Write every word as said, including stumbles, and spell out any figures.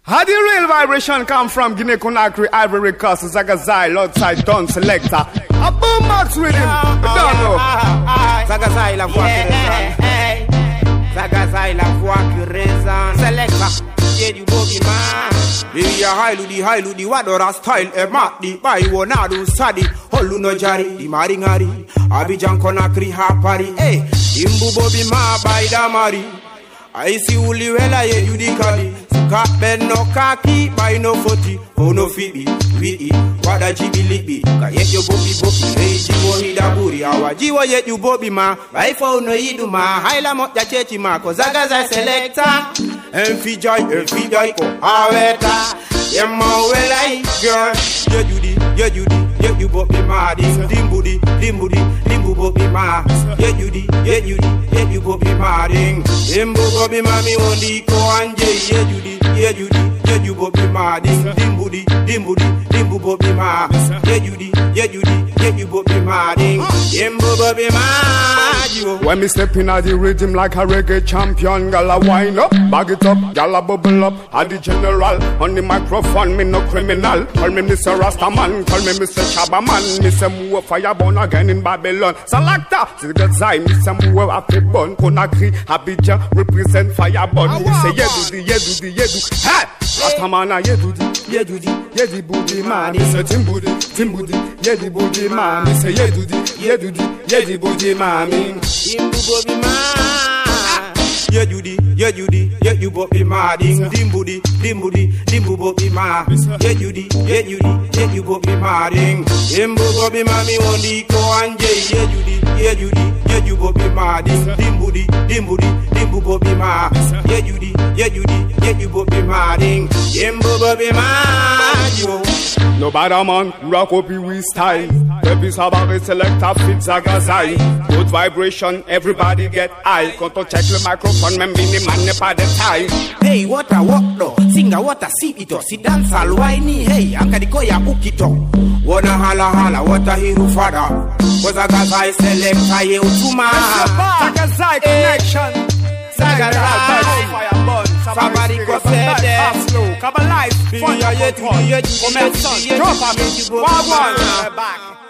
How the real vibration come from Guinea Conakry, Ivory Coast, Zagazai, outside Don Selector. A boom max with him. You don't know. Zagazai la voix qui résonne. Zagazai la voix qui résonne. Selector. Yeah, you boogie man. The high ludi high ludi wadora style e mati bai wona do sadi holu no jari di mari ngari Abidjan Conakry ha pari eh imbu bobi ma bai da mari I see uli wela ye you di kadi suka ben no kaki bai no foti ono fibi wi wada jibilibi ka ye yo bobi bobi hey jiwo hidaburi awa jiwo ye you bobi ma bai fo no yidu ma haila mo ja chechi ma ko Zagaza selector en fijay en fijay ko aweta yemma welai girl ye you di ye you di ye you bobi ma dim dim budi dim budi dim bobi ma ye you di ye you di ye you bobi ma ding dim bobi ma mi ondi ko anje ye you di ye you di ye you bobi ma ding dim budi dim budi dim bobi ma ye you di ye you di ye you bobi ma ding dim bobi ma you. When me step in at the rhythm like a reggae champion, gala wind up, bag it up, gala bubble up. At the general on the microphone, me no criminal. Call me Mister Rastaman, call me Mister Chabaman. Me say move fire born again in Babylon. Selector, Zagazai, me say move happy born. Conakry, Abidjan represent fire born. Me say yeah do the yeah do the yeah do. Hey, Rastamana yeah do the yeah do the yeah the booty man. Me say timbudi timbudi yeah the booty man. Me say yeah do the yeah do the yeah the booty man. Imbu bobi ma, yeah you di, yeah you di, yeah you bobi ma, ding dimbudi, dimbudi, dimbu bobi ma, yeah you di, yeah you di, yeah you bobi ma, ding imbu bobi ma mi ondi ko anje, yeah you di, yeah you di, yeah you bobi ma, ding dimbudi, dimbudi, dimbu bobi ma, yeah you di, yeah you di, yeah you bobi ma, ding imbu bobi ma, yo. No bad man, rock up we style. Baby Sabari selector fit Zagazai. Good vibration, everybody get high. Conto check the microphone, me mini man nepa the time. Hey, what a walk do? Singa what a see it si dance al waini. Hey, ankadiko ya ukito. Wanna hala hala, what a hero father. Was Zagazai selector ye utuma. Zagazai connection. Zagazai. Somebody go say that. Come alive. Fun. Come on. Drop on me. One. Back.